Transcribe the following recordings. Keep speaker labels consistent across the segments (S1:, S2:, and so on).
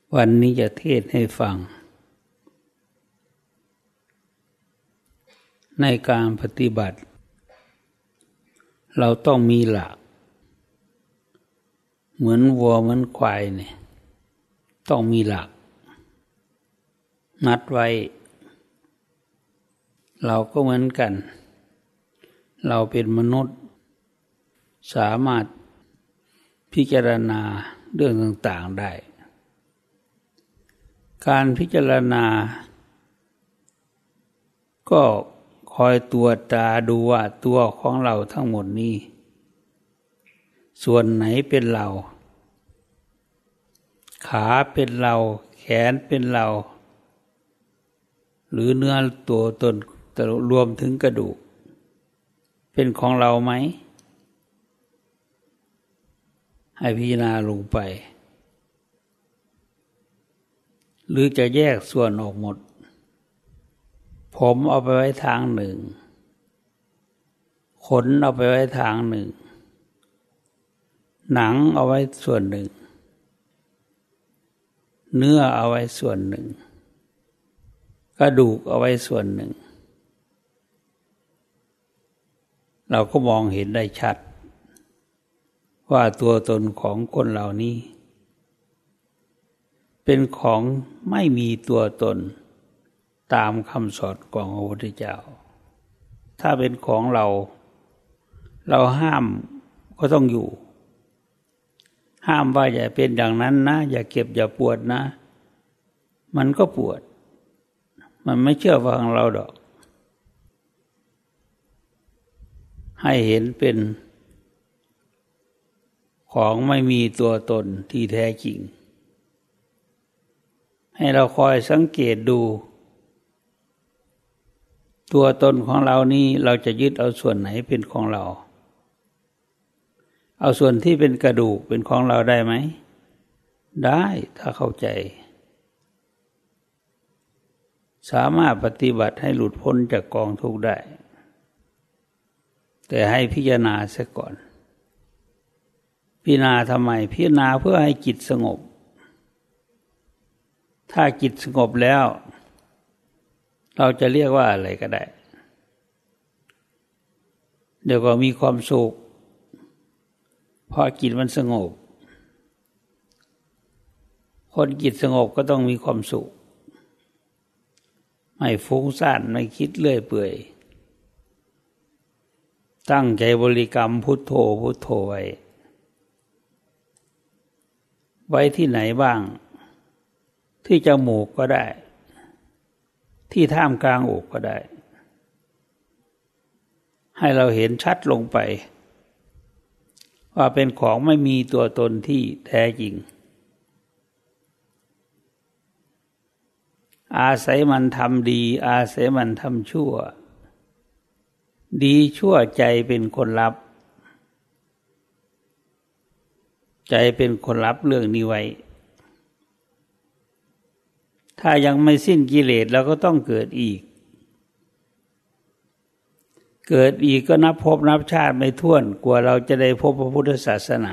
S1: วันนี้จะเทศน์ให้ฟังในการปฏิบัติเราต้องมีหลักเหมือนวัวเหมือนควายเนี่ยต้องมีหลักนัดไว้เราก็เหมือนกันเราเป็นมนุษย์สามารถพิจารณาเรื่องต่างๆได้การพิจารณาก็คอยตรวจตาดูว่าตัวของเราทั้งหมดนี้ส่วนไหนเป็นเราขาเป็นเราแขนเป็นเราหรือเนื้อตัวตนรวมถึงกระดูกเป็นของเราไหมให้พิจารณาลงไปหรือจะแยกส่วนออกหมดผมเอาไปไว้ทางหนึ่งขนเอาไปไว้ทางหนึ่งหนังเอาไว้ส่วนหนึ่งเนื้อเอาไว้ส่วนหนึ่งกระดูกเอาไว้ส่วนหนึ่งเราก็มองเห็นได้ชัดว่าตัวตนของคนเหล่านี้เป็นของไม่มีตัวตนตามคำสอนของพระพุทธเจ้าถ้าเป็นของเราห้ามก็ต้องอยู่ห้ามว่าอย่าเป็นอย่างนั้นนะอย่าเก็บอย่าปวดนะมันก็ปวดมันไม่เชื่อฟังเราดอกให้เห็นเป็นของไม่มีตัวตนที่แท้จริงให้เราคอยสังเกตดูตัวตนของเรานี่เราจะยึดเอาส่วนไหนเป็นของเราเอาส่วนที่เป็นกระดูกเป็นของเราได้ไหมได้ถ้าเข้าใจสามารถปฏิบัติให้หลุดพ้นจากกองทุกข์ได้แต่ให้พิจารณาเสียก่อนพิจารณาทำไมพิจารณาเพื่อให้จิตสงบถ้าจิตสงบแล้วเราจะเรียกว่าอะไรก็ได้เดี๋ยวก็มีความสุขเพราะจิตมันสงบคนจิตสงบก็ต้องมีความสุขไม่ฟุ้งซ่านไม่คิดเลื่อยเปื่อยตั้งใจบริกรรมพุทโธพุทโธไว้ที่ไหนบ้างที่จมูกก็ได้ที่ท่ามกลางอกก็ได้ให้เราเห็นชัดลงไปว่าเป็นของไม่มีตัวตนที่แท้จริงอาศัยมันทำดีอาศัยมันทำชั่วดีชั่วใจเป็นคนรับใจเป็นคนรับเรื่องนี้ไว้ถ้ายังไม่สิ้นกิเลสเราก็ต้องเกิดอีกก็นับภพนับชาติไม่ถ้วนกว่าเราจะได้พบพระพุทธศาสนา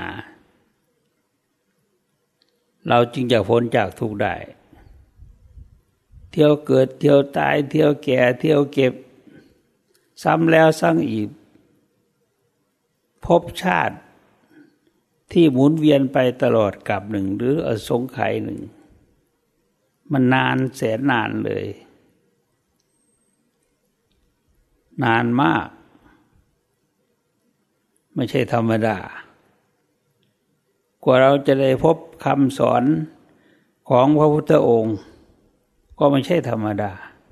S1: เราจึงจะพ้นจากทุกข์ได้เที่ยวเกิดเที่ยวตายเที่ยวแก่เที่ยวเก็บซ้ำแล้วซ้ำอีกภพชาติที่หมุนเวียนไปตลอดกับหนึ่งหรืออสงไขยหนึ่งมันนานแสนนานเลยนานมากไม่ใช่ธรรมดากว่าเราจะได้พบคำสอนของพระพุทธองค์ก็ไม่ใช่ธรรมดา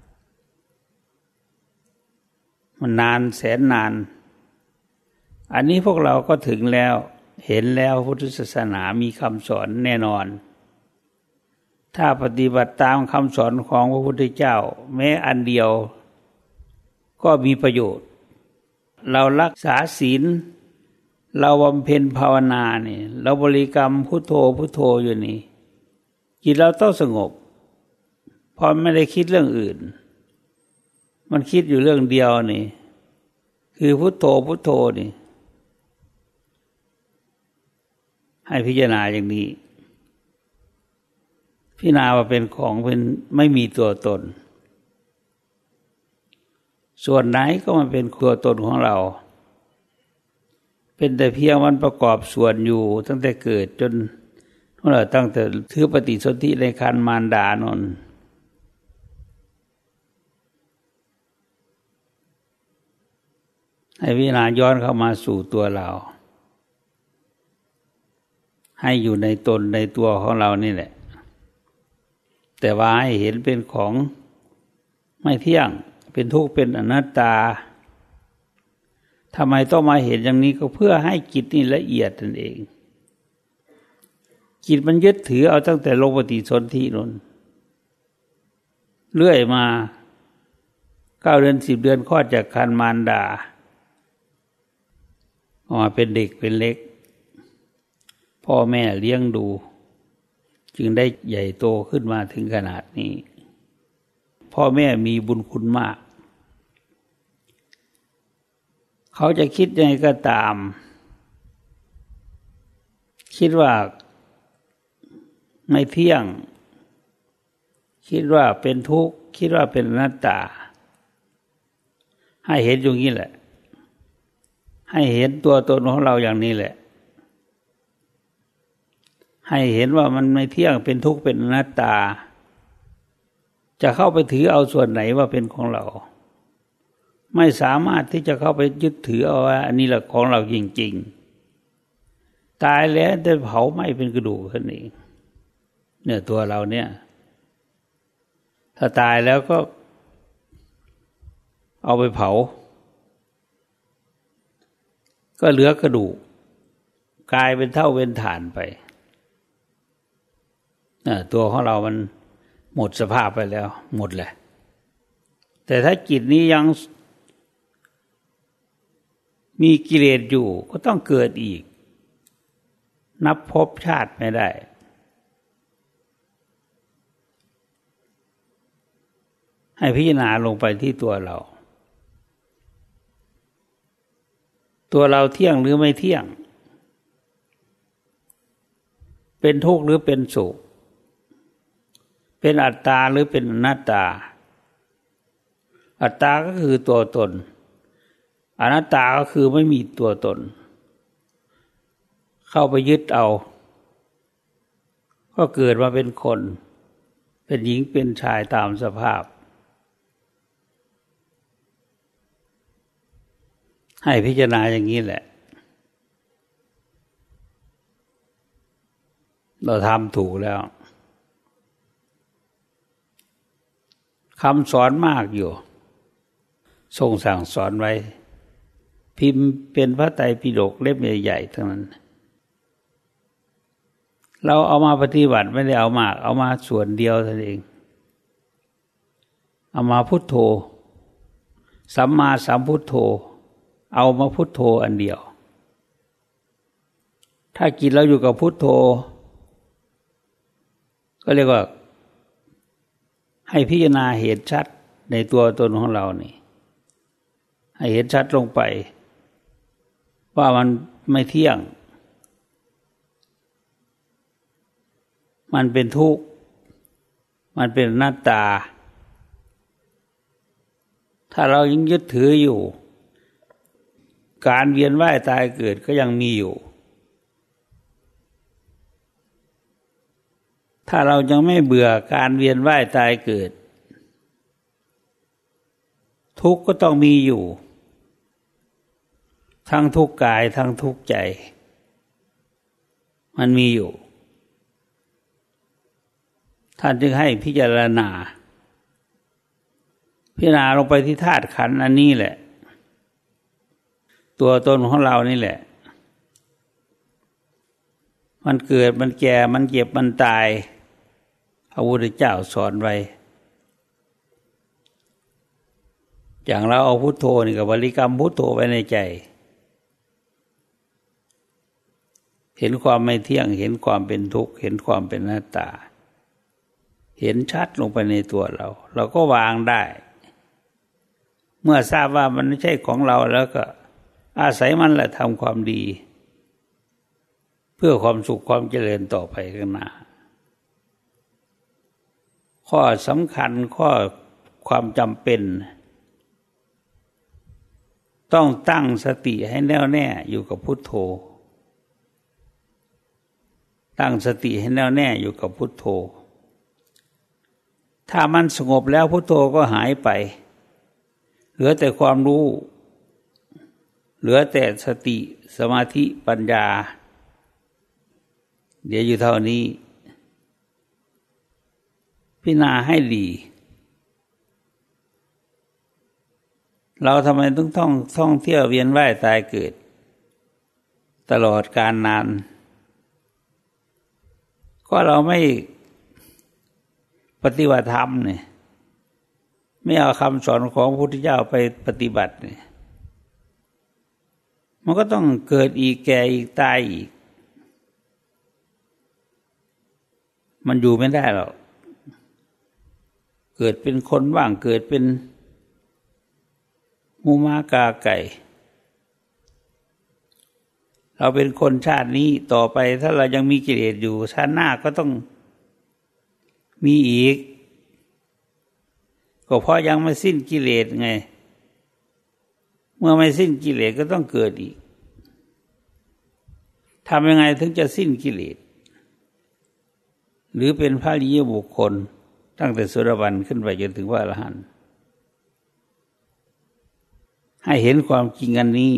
S1: มันนานแสนนานอันนี้พวกเราก็ถึงแล้วเห็นแล้วพุทธศาสนามีคำสอนแน่นอนถ้าปฏิบัติตามคำสอนของพระพุทธเจ้าแม้อันเดียวก็มีประโยชน์เรารักษาศีลเราบำเพ็ญภาวนาเนี่ยเราบริกรรมพุทโธพุทโธอยู่นี่จิตเราต้องสงบเพราะไม่ได้คิดเรื่องอื่นมันคิดอยู่เรื่องเดียวนี่คือพุทโธพุทโธนี่ให้พิจารณาอย่างนี้พพิจารณาว่าเป็นของเป็นไม่มีตัวตนส่วนไหนก็มันเป็นตัวตนของเราเป็นแต่เพียงมันประกอบส่วนอยู่ตั้งแต่เกิดจนเราตั้งแต่ถือปฏิสนธิในครรภ์มารดานนให้พิจารณาย้อนเข้ามาสู่ตัวเราให้อยู่ในตนในตัวของเรานี่แหละแต่ว่าให้เห็นเป็นของไม่เที่ยงเป็นทุกข์เป็นอนัตตาทำไมต้องมาเห็นอย่างนี้ก็เพื่อให้จิตนี่ละเอียดนั่นเองจิตมันยึดถือเอาตั้งแต่ลงปฏิสนธินั่นเรื่อยมา9 เดือน10 เดือนคลอดจากครรภ์มารดาออกมาเป็นเด็กเป็นเล็กพ่อแม่เลี้ยงดูจึงได้ใหญ่โตขึ้นมาถึงขนาดนี้พ่อแม่มีบุญคุณมากเขาจะคิดยังไงก็ตามคิดว่าไม่เที่ยงคิดว่าเป็นทุกข์คิดว่าเป็นอนัตตาให้เห็นอย่างนี้แหละให้เห็นตัวตนของเราอย่างนี้แหละให้เห็นว่ามันไม่เที่ยงเป็นทุกข์เป็นอนัตตาจะเข้าไปถือเอาส่วนไหนว่าเป็นของเราไม่สามารถที่จะเข้าไปยึดถือเอาว่าอันนี้แหละของเราจริงๆตายแล้วได้เผาไหม้เป็นกระดูกแค่นี้เนี่ยตัวเราเนี่ยถ้าตายแล้วก็เอาไปเผาก็เหลือกระดูกกลายเป็นเท่าเป็นฐานไปตัวของเรามันหมดสภาพไปแล้วหมดแหละแต่ถ้าจิตนี้ยังมีกิเลสอยู่ก็ต้องเกิดอีกนับภพชาติไม่ได้ให้พิจารณาลงไปที่ตัวเราเที่ยงหรือไม่เที่ยงเป็นทุกข์หรือเป็นสุขเป็นอัตตาหรือเป็นอนัตตาอัตตาก็คือตัวตนอนัตตาก็คือไม่มีตัวตนเข้าไปยึดเอาก็เกิดมาเป็นคนเป็นหญิงเป็นชายตามสภาพให้พิจารณาอย่างนี้แหละเราทำถูกแล้วคำสอนมากอยู่ทรงสั่งสอนไว้พิมพ์เป็นพระไตรปิฎกเล่มใหญ่ๆทั้งนั้นเราเอามาปฏิบัติไม่ได้เอามากเอามาส่วนเดียวเท่านั้นเองเอามาพุทโธสัมมาสัมพุทโธเอามาพุทโธอันเดียวถ้าจิตเราอยู่กับพุทโธก็เรียกว่าให้พิจารณาเห็นชัดในตัวตนของเรานี่ให้เห็นชัดลงไปว่ามันไม่เที่ยงมันเป็นทุกข์มันเป็นอนัตตาถ้าเรายังยึดถืออยู่การเวียนว่ายตายเกิดก็ยังมีอยู่ถ้าเรายังไม่เบื่อการเวียนว่ายตายเกิดทุกข์ก็ต้องมีอยู่ทั้งทุกข์กายทั้งทุกข์ใจมันมีอยู่ท่านจึงให้พิจารณาลงไปที่ธาตุขันธ์อันนี้แหละตัวตนของเรานี่แหละมันเกิดมันแก่มันเจ็บมันตายพระพุทธเจ้าสอนไว้อย่างเราเอาพุทโธนี่กับบริกรรมพุทโธไว้ในใจเห็นความไม่เที่ยงเห็นความเป็นทุกข์เห็นความเป็นอนัตตาเห็นชัดลงไปในตัวเราก็วางได้เมื่อทราบว่ามันไม่ใช่ของเราแล้วก็อาศัยมันแหละทำความดีเพื่อความสุขความเจริญต่อไปข้างหน้าข้อสำคัญข้อความจำเป็นต้องตั้งสติให้แน่วแน่อยู่กับพุทโธตั้งสติให้แน่วแน่อยู่กับพุทโธถ้ามันสงบแล้วพุทโธก็หายไปเหลือแต่ความรู้เหลือแต่สติสมาธิปัญญาเดี๋ยวอยู่เท่านี้พิจารณาให้ดีเราทำไมต้องท่องเที่ยวเวียนว่ายตายเกิดตลอดกาลนานก็เราไม่ปฏิบัติธรรมเนี่ยไม่เอาคำสอนของพระพุทธเจ้าไปปฏิบัติเนี่ยมันก็ต้องเกิดอีกแก่อีกตายอีกมันอยู่ไม่ได้หรอกเกิดเป็นคนบ้างเกิดเป็นหมูม้ากาไก่เราเป็นคนชาตินี้ต่อไปถ้าเรายังมีกิเลสอยู่ชาติหน้าก็ต้องมีอีกก็เพราะยังไม่สิ้นกิเลสไงเมื่อไม่สิ้นกิเลสก็ต้องเกิดอีกทำยังไงถึงจะสิ้นกิเลสหรือเป็นพระอริยบุคคลตั้งแต่โสดาบันขึ้นไปจนถึงพระอรหันต์ให้เห็นความจริงอันนี้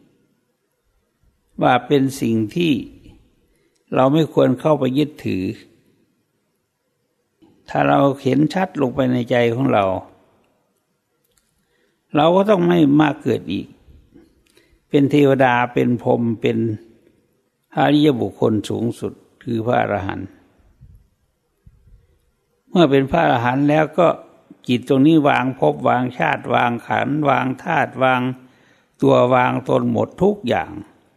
S1: ว่าเป็นสิ่งที่เราไม่ควรเข้าไปยึดถือถ้าเราเห็นชัดลงไปในใจของเราเราก็ต้องไม่มาเกิดอีกเป็นเทวดาเป็นพรหมเป็นอริยบุคคลสูงสุดคือพระอรหันต์เมื่อเป็นพระอรหันต์แล้วก็จิตตรงนี้วางภพวางชาติวางขันธ์วางธาตุวางตัววางตนหมดทุกอย่าง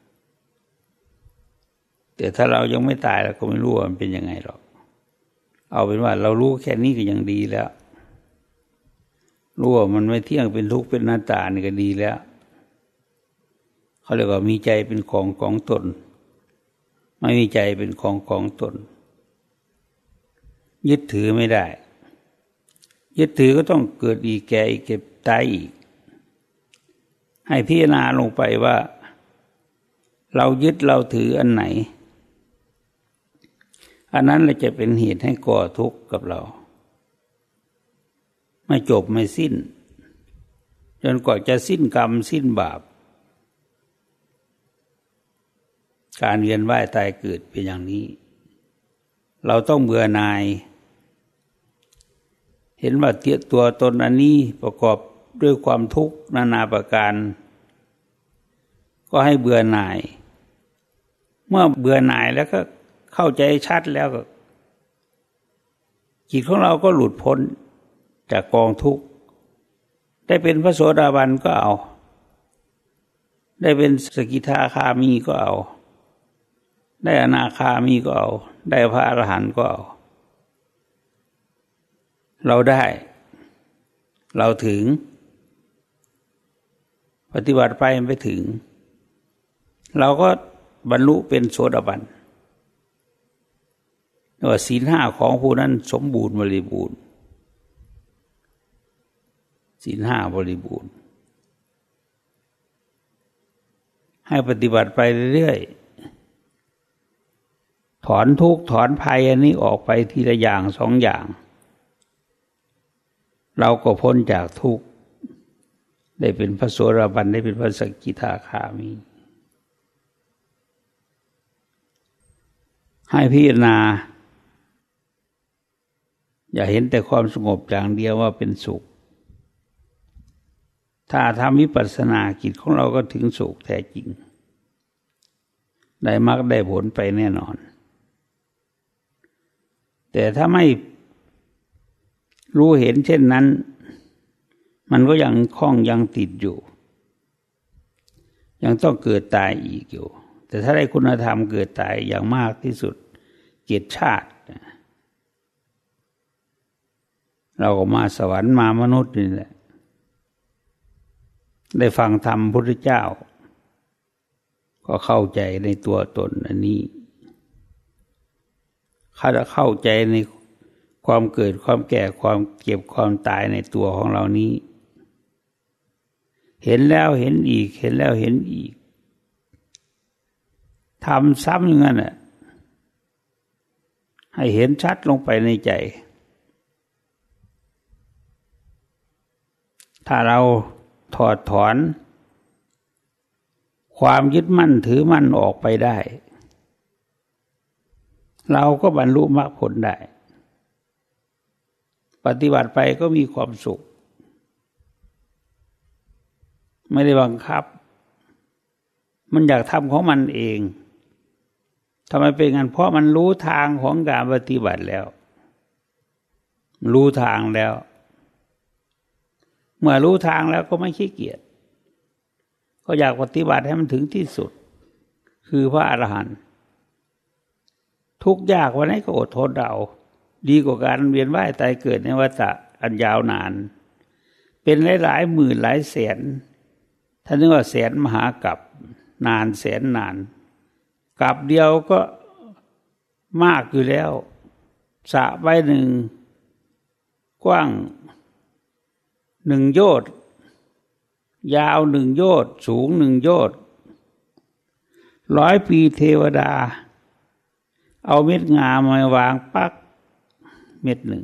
S1: แต่ถ้าเรายังไม่ตายเราก็ไม่รู้ว่ามันเป็นยังไงหรอกเอาเป็นว่าเรารู้แค่นี้ก็ยังดีแล้วรู้ว่ามันไม่เที่ยงเป็นทุกข์เป็นอนัตตานี่ก็ดีแล้วเขาเรียกว่ามีใจเป็นของตนไม่มีใจเป็นของตนยึดถือไม่ได้ยึดถือก็ต้องเกิดอีกแก่อีกเก็บตายอีกให้พิจารณาลงไปว่าเรายึดเราถืออันไหนอันนั้นแหละจะเป็นเหตุให้ก่อทุกข์กับเราไม่จบไม่สิ้นจนกว่าจะสิ้นกรรมสิ้นบาปการเวียนว่ายตายเกิดเป็นอย่างนี้เราต้องเบื่อหน่ายเห็นว่าตัวตนอันนี้ประกอบด้วยความทุกข์นานาประการก็ให้เบื่อหน่ายเมื่อเบื่อหน่ายแล้วก็เข้าใจชัดแล้วก็จิตของเราก็หลุดพ้นจากกองทุกข์ได้เป็นพระโสดาบันก็เอาได้เป็นสกิทาคามีก็เอาได้อนาคามีก็เอาได้พระอรหันต์ก็เอาเราได้เราถึงปฏิบัติไปไม่ถึงเราก็บรรลุเป็นโสดาบันว่าศีลห้าของผู้นั้นสมบูรณ์บริบูรณ์ศีลห้าบริบูรณ์ให้ปฏิบัติไปเรื่อยๆถอนทุกข์ถอนภัยอันนี้ออกไปทีละอย่างสองอย่างเราก็พ้นจากทุกข์ได้เป็นพระโสดาบันได้เป็นพระสกิทาคามีให้พิจารณาอย่าเห็นแต่ความสงบอย่างเดียวว่าเป็นสุขถ้าทำวิปัสสนาจิตของเราก็ถึงสุขแท้จริงได้มรรคได้ผลไปแน่นอนแต่ถ้าไม่รู้เห็นเช่นนั้นมันก็ยังคล้องยังติดอยู่ยังต้องเกิดตายอีกอยู่แต่ถ้าได้คุณธรรมเกิดตายอย่างมากที่สุด7 ชาติเราก็มาสวรรค์มามนุษย์นี่แหละได้ฟังธรรมพุทธเจ้าก็เข้าใจในตัวตนอันนี้เข้าใจในความเกิดความแก่ความเจ็บความตายในตัวของเรานี้เห็นแล้วเห็นอีกเห็นแล้วเห็นอีกทำซ้ำอย่างนั้นน่ะให้เห็นชัดลงไปในใจถ้าเราถอดถอนความยึดมั่นถือมั่นออกไปได้เราก็บรรลุมรรคผลได้ปฏิบัติไปก็มีความสุขไม่ได้บังคับมันอยากทำของมันเองทำไมเป็นงั้นเพราะมันรู้ทางของการปฏิบัติแล้วรู้ทางแล้วเมื่อรู้ทางแล้วก็ไม่ขี้เกียจก็อยากปฏิบัติให้มันถึงที่สุดคือพระอรหันต์ทุกข์ยากวันไหนก็อดทนเอาดีกว่าการเวียนว่ายตายเกิดในวัฏฏะอันยาวนานเป็นหลายๆหมื่นหลายแสนท่านนึกว่าแสนมหากาพย์นานแสนนานกาพย์เดียวก็มากอยู่แล้วสระใบหนึ่งกว้าง1 โยชน์ยาว1 โยชน์สูง1 โยชน์100 ปีเทวดาเอาเม็ดงามามาวางปักเม็ดหนึ่ง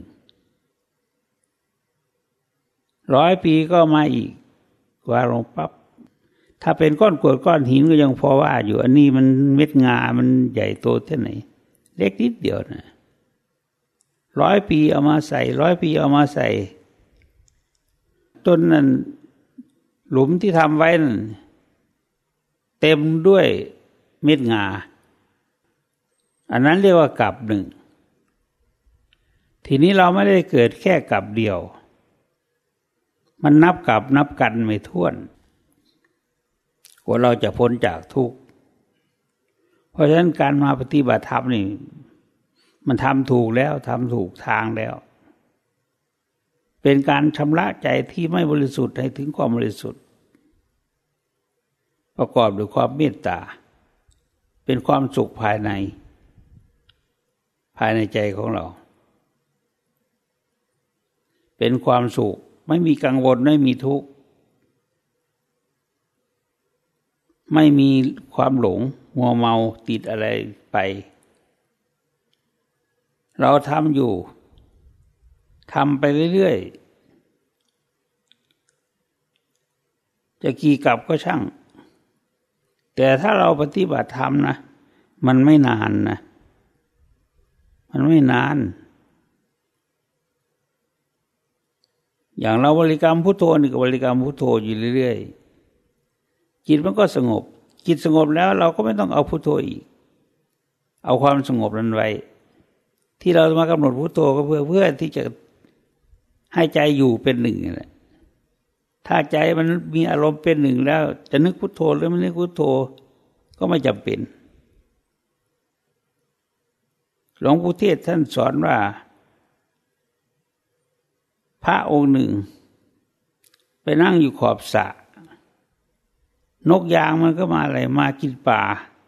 S1: 100 ปีก็มาอีกวางลงปั๊บถ้าเป็นก้อนกรวดก้อนหินก็ยังพอว่าอยู่อันนี้มันเม็ดงามันใหญ่โตแค่ไหนเล็กนิดเดียวนะ100 ปีเอามาใส่100 ปีเอามาใส่ต้นนั้นหลุมที่ทำไว้นั่นเต็มด้วยเม็ดงาอันนั้นเรียกว่ากาพย์หนึ่งทีนี้เราไม่ได้เกิดแค่กาพย์เดียวมันนับกาพย์นับกันไม่ถ้วนกว่าเราจะพ้นจากทุกข์เพราะฉะนั้นการมาปฏิบัติธรรมนี่มันทำถูกแล้วทำถูกทางแล้วเป็นการชำระใจที่ไม่บริสุทธิ์ให้ถึงความบริสุทธิ์ประกอบด้วยความเมตตาเป็นความสุขภายในใจของเราเป็นความสุขไม่มีกังวลไม่มีทุกข์ไม่มีความหลงมัวเมาติดอะไรไปเราทำอยู่ทำไปเรื่อยๆจะกี่กลับก็ช่างแต่ถ้าเราปฏิบัติธรรมนะมันไม่นานนะมันไม่นานอย่างเราบริกรรมพุทโธนี่ก็บริกรรมพุทโธอยู่เรื่อยๆจิตมันก็สงบจิตสงบแล้วเราก็ไม่ต้องเอาพุทโธอีกเอาความสงบนั้นไว้ที่เรามากำหนดพุทโธก็เพื่อที่จะให้ใจอยู่เป็นหนึ่งนี่แหละถ้าใจมันมีอารมณ์เป็นหนึ่งแล้วจะนึกพุทโธหรือไม่นึกพุทโธก็ไม่จำเป็นหลวงปู่เทศท่านสอนว่าพระองค์หนึ่งไปนั่งอยู่ขอบสระนกยางมันก็มาอะไรมากินป่า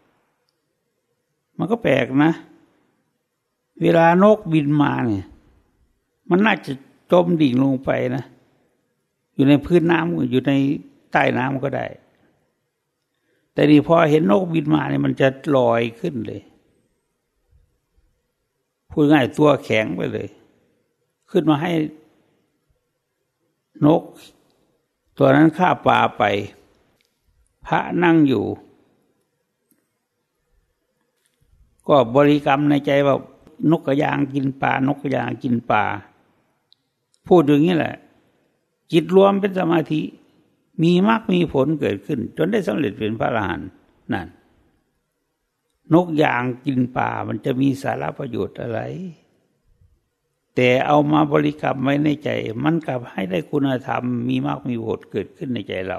S1: มันก็แปลกนะเวลานกบินมาเนี่ยมันน่าจะจมดิ่งลงไปนะอยู่ในพื้นน้ำอยู่ในใต้น้ำก็ได้แต่นี่พอเห็นนกบินมาเนี่ยมันจะลอยขึ้นเลยพูดง่ายตัวแข็งไปเลยขึ้นมาให้นกตัวนั้นฆ่าปลาไปพระนั่งอยู่ก็บริกรรมในใจว่านกกระยางกินปลานกกระยางกินปลาพูดอย่างนี้แหละจิตรวมเป็นสมาธิมีมรรคมีผลเกิดขึ้นจนได้สำเร็จเป็นพระอรหันต์นั่นนกยางกินปลามันจะมีสาระประโยชน์อะไรแต่เอามาบริกรรมไว้ในใจมันกลับให้ได้คุณธรรมมีมรรคมีผลเกิดขึ้นในใจเรา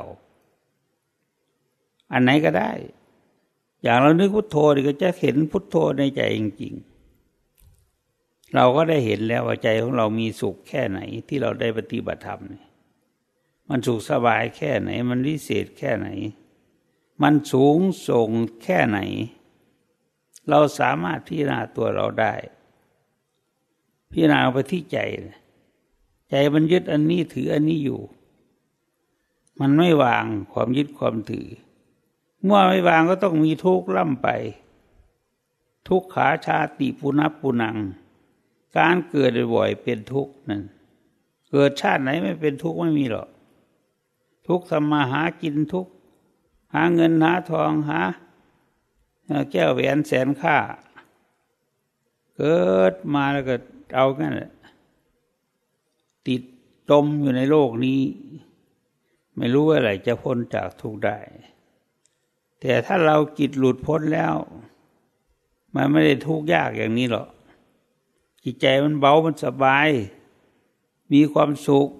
S1: อันไหนก็ได้อย่างเรานึกพุทโธนี่ก็จะเห็นพุทโธในใจจริงๆเราก็ได้เห็นแล้วว่าใจของเรามีสุขแค่ไหนที่เราได้ปฏิบัติธรรมนี่มันสุขสบายแค่ไหนมันวิเศษแค่ไหนมันสูงส่งแค่ไหนเราสามารถพิจารณาตัวเราได้พิจารณาไปที่ใจใจมันยึดอันนี้ถืออันนี้อยู่มันไม่วางความยึดความถือเมื่อไม่วางก็ต้องมีทุกข์ล่ำไปทุกขาชาติปุณปุนังการเกิดบ่อยๆเป็นทุกข์นั่นเกิดชาติไหนไม่เป็นทุกข์ไม่มีหรอกทุกข์ทำมาหากินทุกข์หาเงินหาทองหาแก้วแหวนแสนค่าเกิดมาแล้วก็เอางั้นแหละติดจมอยู่ในโลกนี้ไม่รู้ว่าอะไรจะพ้นจากทุกข์ได้แต่ถ้าเราจิตหลุดพ้นแล้วมันไม่ได้ทุกข์ยากอย่างนี้หรอกจิตใจมันเบามันสบายมีความสุข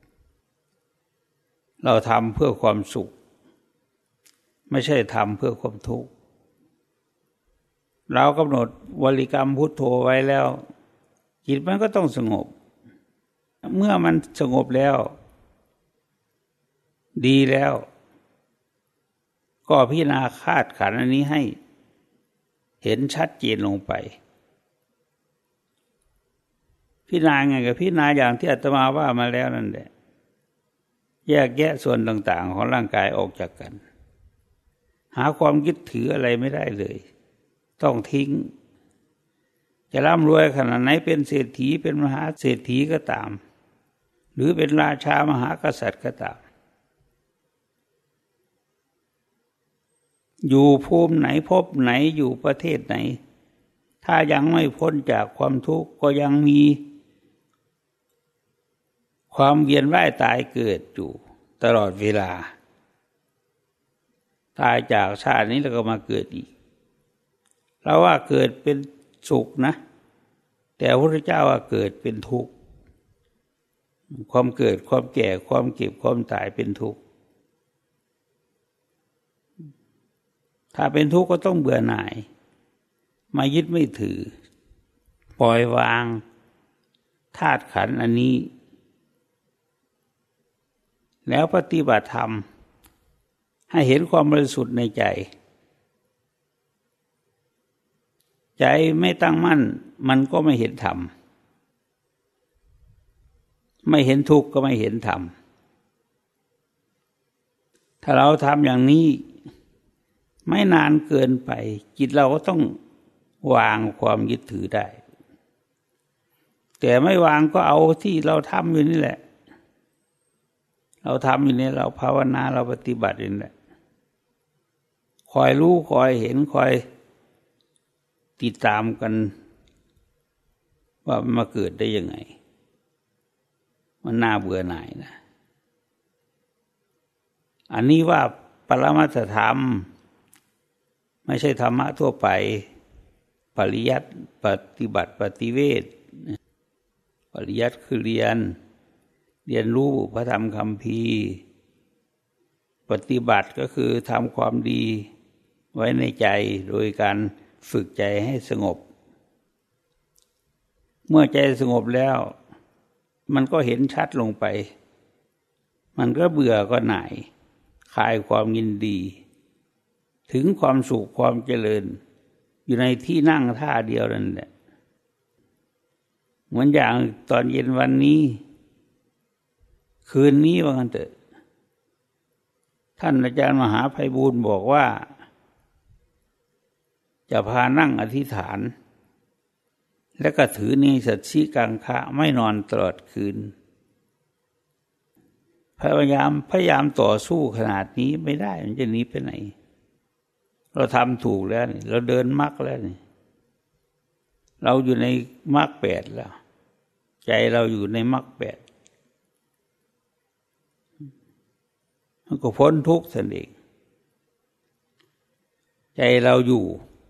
S1: เราทำเพื่อความสุขไม่ใช่ทำเพื่อความทุกข์เรากำหนดบริกรรมพุทโธไว้แล้วจิตมันก็ต้องสงบเมื่อมันสงบแล้วดีแล้วก็พิจารณาธาตุขันธ์อันนี้ให้เห็นชัดเจนลงไปพิจารณาไงกับพิจารณาอย่างที่อาตมาว่ามาแล้วนั่นแหละแยกแยะส่วนต่างๆของร่างกายออกจากกันหาความยึดถืออะไรไม่ได้เลยต้องทิ้งจะร่ำรวยขนาดไหนเป็นเศรษฐีเป็นมหาเศรษฐีก็ตามหรือเป็นราชามหากษัตริย์ก็ตามอยู่ภูมิไหนภพไหนอยู่ประเทศไหนถ้ายังไม่พ้นจากความทุกข์ก็ยังมีความเวียนว่ายตายเกิดอยู่ตลอดเวลาตายจากชาตินี้แล้วก็มาเกิดอีกเราว่าเกิดเป็นสุขนะแต่พระพุทธเจ้าว่าเกิดเป็นทุกข์ความเกิดความแก่ความเก็บความตายเป็นทุกข์ถ้าเป็นทุกข์ก็ต้องเบื่อหน่ายมายึดไม่ถือปล่อยวางธาตุขันธ์อันนี้แล้วปฏิบัติธรรมให้เห็นความบริสุทธิ์ในใจใจไม่ตั้งมั่นมันก็ไม่เห็นธรรมไม่เห็นทุกข์ก็ไม่เห็นธรรมถ้าเราทำอย่างนี้ไม่นานเกินไปจิตเราก็ต้องวางความยึดถือได้แต่ไม่วางก็เอาที่เราทำอยู่นี่แหละเราทำอยู่นี่เราภาวนาเราปฏิบัติอยู่นี่แหละคอยรู้คอยเห็นคอยติดตามกันว่ามันมาเกิดได้ยังไงมันน่าเบื่อหน่ายนะอันนี้ว่าปรมัตถธรรมไม่ใช่ธรรมะทั่วไปปริยัติปฏิบัติปฏิเวทปริยัติคือเรียนรู้พระธรรมคัมภีร์ปฏิบัติก็คือทำความดีไว้ในใจโดยการฝึกใจให้สงบเมื่อใจสงบแล้วมันก็เห็นชัดลงไปมันก็เบื่อก็หน่ายคลายความยินดีถึงความสุขความเจริญอยู่ในที่นั่งท่าเดียวนั่นแหละเหมือนอย่างตอนเย็นวันนี้คืนนี้ว่างั้นเถอะท่านอาจารย์มหาไพบูลย์บอกว่าจะพานั่งอธิษฐานแล้วก็ถือนิสัชชีกังคะไม่นอนตลอดคืนพยายามต่อสู้ขนาดนี้ไม่ได้มันจะหนีไปไหนเราทำถูกแล้วนี่เราเดินมรรคแล้วนี่เราอยู่ในมรรคแปดแล้วใจเราอยู่ในมรรคแปดมันก็พ้นทุกข์นั่นเองใจเราอยู่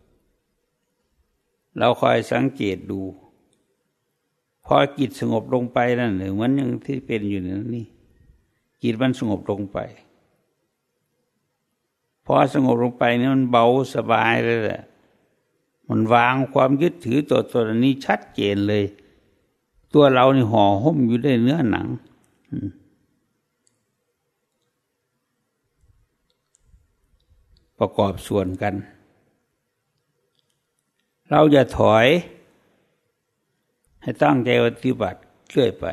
S1: เราคอยสังเกตดูพอจิตสงบลงไปนั่นหรือมันยังที่เป็นอยู่นี่จิตมันสงบลงไปพอสงบลงไปนี่มันเบาสบายเลยแหละมันวางความยึดถือตัวตนนี้ชัดเจนเลยตัวเรานี่ห่อหุ้มอยู่ด้วยเนื้อหนังประกอบส่วนกันเราอย่าถอยให้ตั้งใจปฏิบัติเรื่อยไป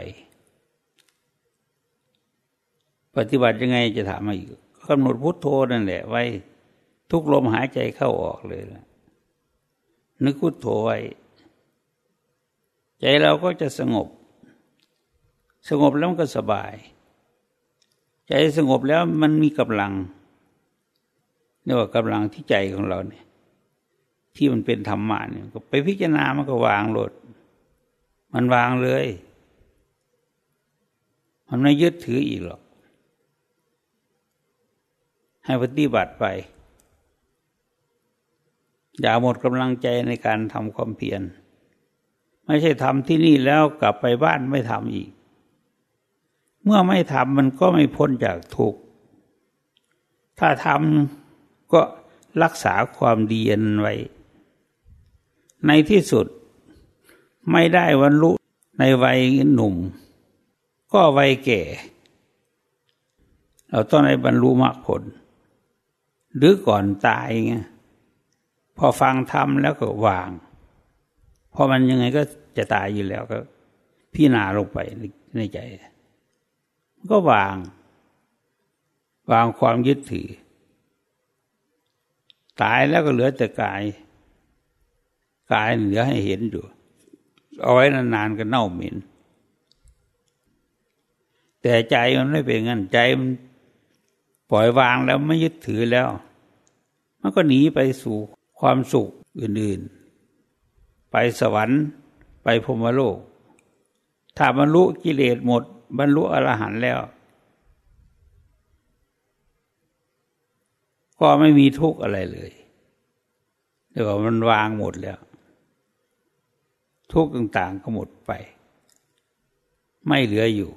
S1: ปฏิบัติยังไงจะถามมาอีกกำหนดพุทโธนั่นแหละไว้ทุกลมหายใจเข้าออกเลยนะนึกพุทโธไว้ใจเราก็จะสงบแล้วมันก็สบายใจสงบแล้วมันมีกำลังเรียกว่ากำลังที่ใจของเราเนี่ยที่มันเป็นธรรมะเนี่ยก็ไปพิจารณามันก็วางโลดมันวางเลยมันไม่ยึดถืออีกหรอกให้ปฏิบัติไปอย่าหมดกำลังใจในการทำความเพียรไม่ใช่ทำที่นี่แล้วกลับไปบ้านไม่ทำอีกเมื่อไม่ทำมันก็ไม่พ้นจากทุกข์ถ้าทำก็รักษาความดีไว้ในที่สุดไม่ได้บรรลุในวัยหนุ่มก็วัยแก่เราต้องได้บรรลุมรรคผลหรือก่อนตายไงพอฟังธรรมแล้วก็วางเพราะมันยังไงก็จะตายอยู่แล้วก็พิจารณาลงไปในใจก็วางความยึดถือตายแล้วก็เหลือแต่กายเหลือให้เห็นอยู่เอาไว้นานๆก็เน่าเหม็นแต่ใจมันไม่เป็นงั้นใจมันปล่อยวางแล้วไม่ยึดถือแล้วมันก็หนีไปสู่ความสุขอื่นๆไปสวรรค์ไปพรหมโลกถ้าบรรลุกิเลสหมดบรรลุอรหันต์แล้วก็ไม่มีทุกข์อะไรเลยเดี๋ยวมันวางหมดแล้วทุกข์ต่างๆก็หมดไปไม่เหลืออยู่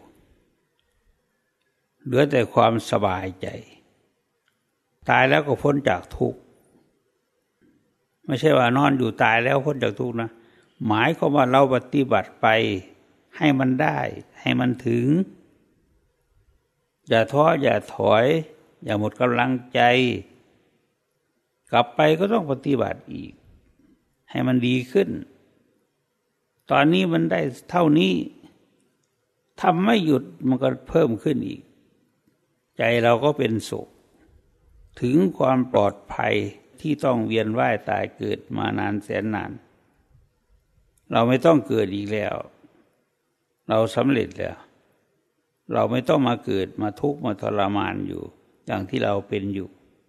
S1: เหลือแต่ความสบายใจตายแล้วก็พ้นจากทุกข์ไม่ใช่ว่านอนอยู่ตายแล้วพ้นจากทุกข์นะหมายความว่าเราปฏิบัติไปให้มันได้ให้มันถึงอย่าท้ออย่าถอยอย่าหมดกำลังใจกลับไปก็ต้องปฏิบัติอีกให้มันดีขึ้นตอนนี้มันได้เท่านี้ทำไม่หยุดมันก็เพิ่มขึ้นอีกใจเราก็เป็นสุขถึงความปลอดภัยที่ต้องเวียนว่ายตายเกิดมานานแสนนานเราไม่ต้องเกิดอีกแล้วเราสำเร็จแล้วเราไม่ต้องมาเกิดมาทุกข์มาทรมานอยู่อย่างที่เราเป็นอยู่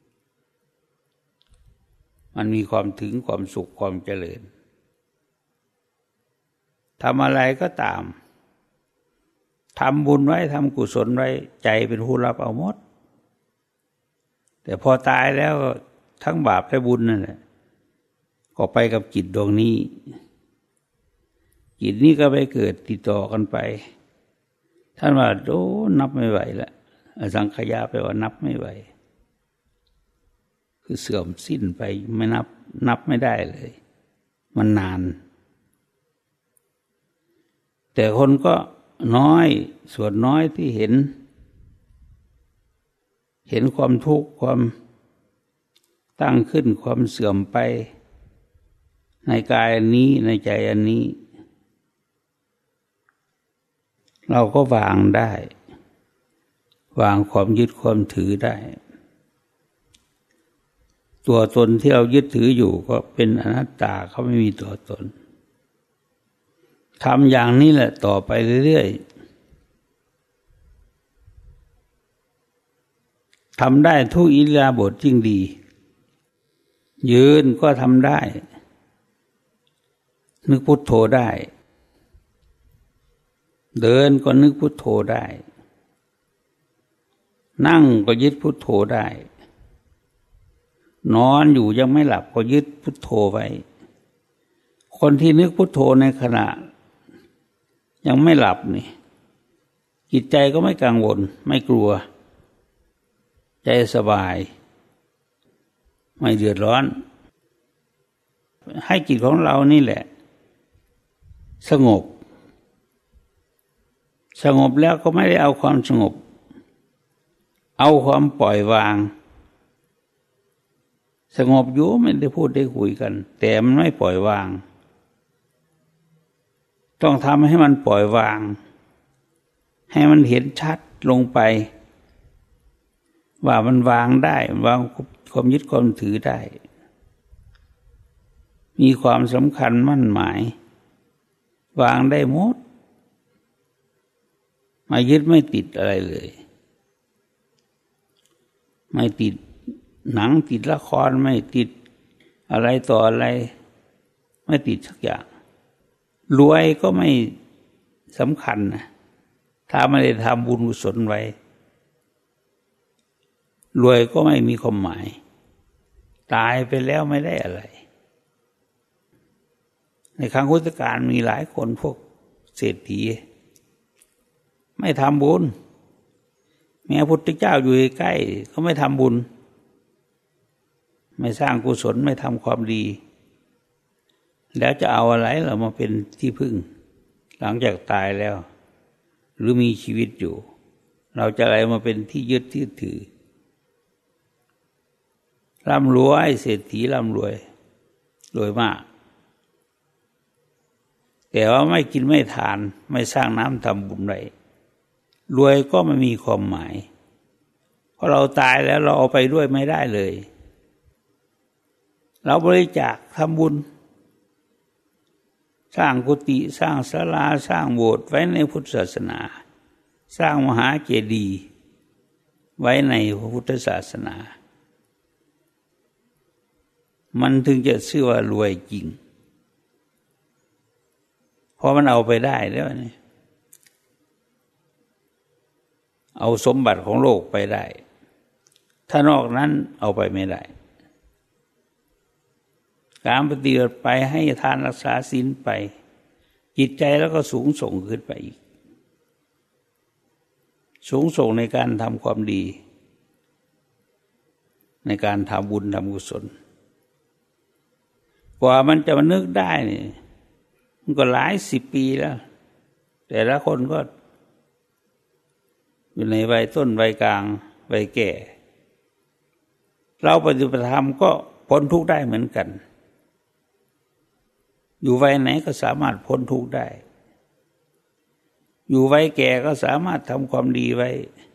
S1: มันมีความถึงความสุขความเจริญทำอะไรก็ตามทำบุญไว้ทำกุศลไว้ใจเป็นผู้รับเอาหมดแต่พอตายแล้วทั้งบาปและบุญนั่นแหละก็ไปกับจิตดวงนี้จิตนี้ก็ไปเกิดติดต่อกันไปท่านว่าโอ้นับไม่ไหวแล้วอสังขยาแปลว่านับไม่ไหวคือเสื่อมสิ้นไปไม่นับไม่ได้เลยมันนานแต่คนก็น้อยส่วนน้อยที่เห็นความทุกข์ความตั้งขึ้นความเสื่อมไปในกายอันนี้ในใจอันนี้เราก็วางได้วางความยึดความถือได้ตัวตนที่เรายึดถืออยู่ก็เป็นอนัตตาเขาไม่มีตัวตนทำอย่างนี้แหละต่อไปเรื่อยๆทำได้ทุกอิริยาบถยิ่งดียืนก็ทำได้นึกพุทโธได้เดินก็นึกพุทโธได้นั่งก็ยึดพุทโธได้นอนอยู่ยังไม่หลับก็ยึดพุทโธไว้คนที่นึกพุทโธในขณะยังไม่หลับนี่จิตใจก็ไม่กังวลไม่กลัวใจสบายไม่เดือดร้อนให้จิตของเรานี่แหละสงบแล้วก็ไม่ได้เอาความสงบเอาความปล่อยวางสงบอยู่ไม่ได้พูดได้คุยกันแต่มันไม่ปล่อยวางต้องทำให้มันปล่อยวางให้มันเห็นชัดลงไปว่ามันวางได้วางความยึดความถือได้มีความสำคัญมั่นหมายวางได้หมดไม่ยึดไม่ติดอะไรเลยไม่ติดหนังติดละครไม่ติดอะไรต่ออะไรไม่ติดสักอย่างรวยก็ไม่สำคัญนะถ้าไม่ได้ทำบุญกุศลไว้รวยก็ไม่มีความหมายตายไปแล้วไม่ได้อะไรในครั้งพุทธกาลมีหลายคนพวกเศรษฐีไม่ทำบุญแม้พระพุทธเจ้าอยู่ใกล้ก็ไม่ทำบุญไม่สร้างกุศลไม่ทำความดีแล้วจะเอาอะไรเรามาเป็นที่พึ่งหลังจากตายแล้วหรือมีชีวิตอยู่เราจะอะไรมาเป็นที่ยึดที่ถือร่ำรวยเศรษฐีร่ำรวยรวยมากแต่ว่าไม่กินไม่ทานไม่สร้างน้ำทำบุญไว้รวยก็ไม่มีความหมายเพราะเราตายแล้วเราเอาไปด้วยไม่ได้เลยเราบริจาคทำบุญสร้างกุฏิสร้างศาลาสร้างโบสถ์ไว้ในพุทธศาสนาสร้างมหาเจดีย์ไว้ในพระพุทธศาสนามันถึงจะชื่อว่ารวยจริงเพราะมันเอาไปได้แล้วนี่เอาสมบัติของโลกไปได้ถ้านอกนั้นเอาไปไม่ได้การปฏิบัติไปให้ทานรักษาศีลไปจิตใจแล้วก็สูงส่งขึ้นไปอีกสูงส่งในการทำความดีในการทำบุญทำกุศลกว่ามันจะมานึกได้นี่มันก็หลาย10 ปีแล้วแต่ละคนก็อยู่ในวัยต้นวัยกลางวัยแก่เราปฏิบัติธรรมก็พ้นทุกข์ได้เหมือนกันอยู่วัยไหนก็สามารถพ้นทุกข์ได้อยู่วัยแก่ก็สามารถทำความดีไว้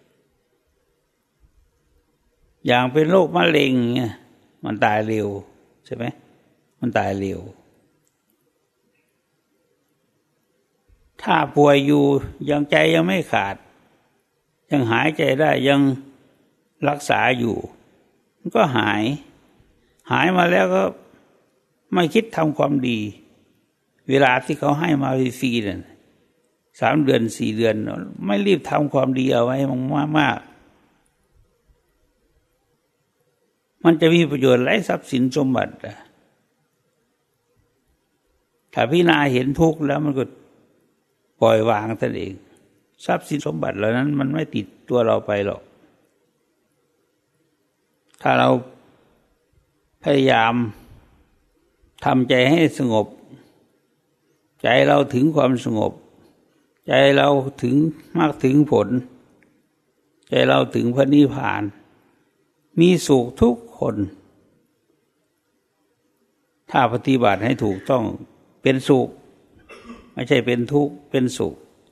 S1: อย่างเป็นโรคมะเร็งเนี่ยมันตายเร็วใช่ไหมมันตายเร็วถ้าป่วยอยู่ยังใจยังไม่ขาดยังหายใจได้ยังรักษาอยู่มันก็หายมาแล้วก็ไม่คิดทำความดีเวลาที่เขาให้มาฟรีๆเนี่ย3 เดือน4 เดือนไม่รีบทำความดีเอาไว้มากๆมันจะมีประโยชน์ไร้ทรัพย์สินสมบัติถ้าพิจารณาเห็นทุกข์แล้วมันก็ปล่อยวางตนเองทรัพย์สินสมบัติเหล่านั้นมันไม่ติดตัวเราไปหรอกถ้าเราพยายามทำใจให้สงบใจเราถึงความสงบใจเราถึงมรรคถึงผลใจเราถึงพระนิพพานมีสุขทุกคนถ้าปฏิบัติให้ถูกต้องเป็นสุขไม่ใช่เป็นทุกข์เป็นสุข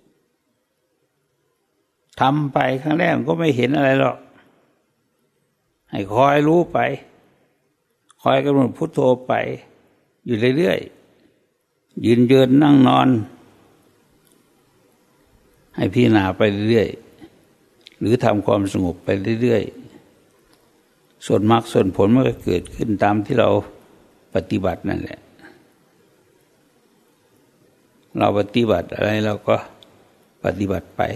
S1: ทำไปครั้งแรกก็ไม่เห็นอะไรหรอกให้คอยรู้ไปคอยกำหนดพุทโธไปอยู่เรื่อยๆยืนเดินนั่งนอนให้พิจารณาไปเรื่อยๆหรือทำความสงบไปเรื่อยๆส่วนมรรคส่วนผลมันก็เกิดขึ้นตามที่เราปฏิบัตินั่นแหละเราปฏิบัติอะไรเราก็ปฏิบัติไป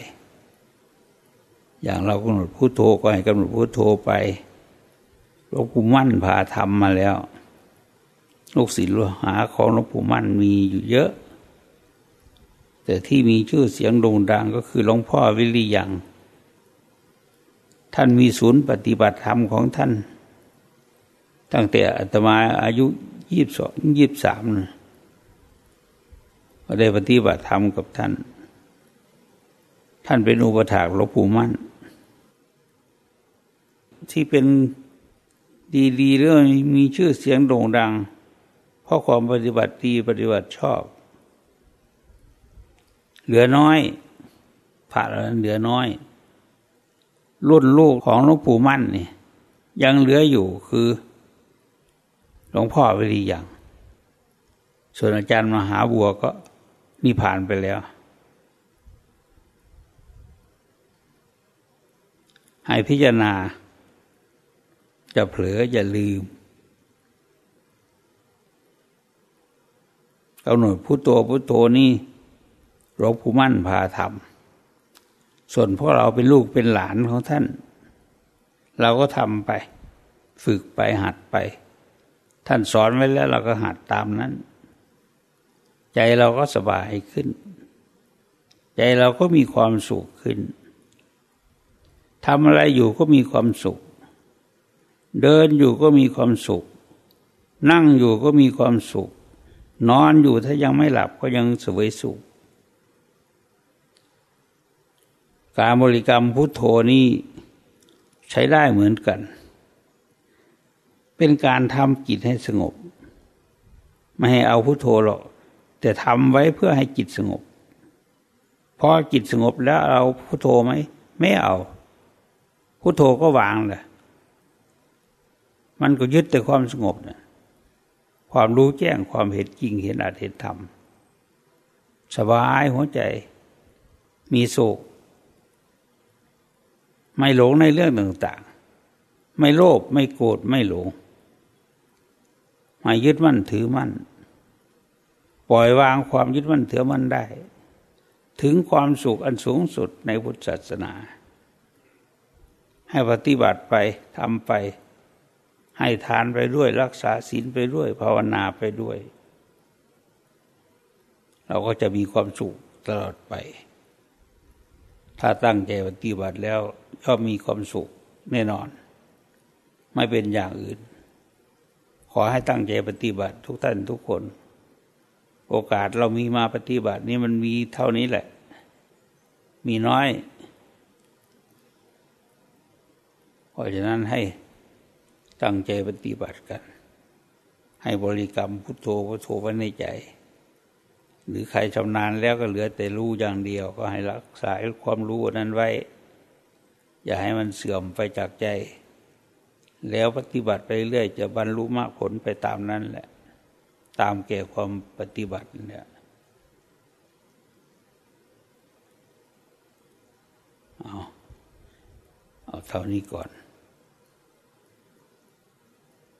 S1: อย่างเรากำหนดพุทโธก็ให้กำหนดพุทโธไปหลวงปู่มั่นพาทำมาแล้วลูกศิษย์ลูกหาของหลวงปู่มั่นมีอยู่เยอะแต่ที่มีชื่อเสียงโด่งดังก็คือหลวงพ่อวิริยังท่านมีศูนย์ปฏิบัติธรรมของท่านตั้งแต่อาตมาอายุ23นะก็ได้ปฏิบัติธรรมกับท่านเป็นอุปถากหลวงปู่มั่นที่เป็นดีๆเรื่องมีชื่อเสียงโด่งดังเพราะความปฏิบัติดีปฏิบัติชอบเหลือน้อยพระเหลือน้อยรุ่นลูกของหลวงปู่มั่นนี่ยังเหลืออยู่คือหลวงพ่อวิริยังส่วนอาจารย์มหาบัวก็นิพพานไปแล้วให้พิจารณาจะเผลออย่าลืมกำหนดพุทโธพุทโธนี่หลวงปู่มั่นพาทำส่วนพวกเราเป็นลูกเป็นหลานของท่านเราก็ทำไปฝึกไปหัดไปท่านสอนไว้แล้วเราก็หัดตามนั้นใจเราก็สบายขึ้นใจเราก็มีความสุขขึ้นทำอะไรอยู่ก็มีความสุขเดินอยู่ก็มีความสุขนั่งอยู่ก็มีความสุขนอนอยู่ถ้ายังไม่หลับก็ยังเสวยสุขการบริกรรมพุทโธนี้ใช้ได้เหมือนกันเป็นการทำจิตให้สงบไม่ให้เอาพุทโธหรอกแต่ทำไว้เพื่อให้จิตสงบพอจิตสงบแล้วเอาพุทโธไหมไม่เอาพุทโธก็วางเลยมันก็ยึดแต่ความสงบนะความรู้แจ้งความเห็นจริงเห็นอาจเห็นธรรมสบายหัวใจมีสุขไม่หลงในเรื่องต่างๆไม่โลภไม่โกรธไม่หลงไม่ยึดมั่นถือมั่นปล่อยวางความยึดมั่นถือมั่นได้ถึงความสุขอันสูงสุดในพุทธศาสนาให้ปฏิบัติไปทำไปให้ทานไปด้วยรักษาศีลไปด้วยภาวนาไปด้วยเราก็จะมีความสุขตลอดไปถ้าตั้งใจปฏิบัติแล้วย่อมมีความสุขแน่นอนไม่เป็นอย่างอื่นขอให้ตั้งใจปฏิบัติทุกท่านทุกคนโอกาสเรามีมาปฏิบัตินี่มันมีเท่านี้แหละมีน้อยเพราะฉะนั้นให้ตั้งใจปฏิบัติกันให้บริกรรมพุทโธพุทโธไว้ในใจหรือใครชำนาญแล้วก็เหลือแต่รู้อย่างเดียวก็ให้รักษาความรู้นั้นไว้อย่าให้มันเสื่อมไปจากใจแล้วปฏิบัติไปเรื่อยจะบรรลุมรรคผลไปตามนั้นแหละตามแก่ความปฏิบัติเนี่ยเอาเท่านี้ก่อน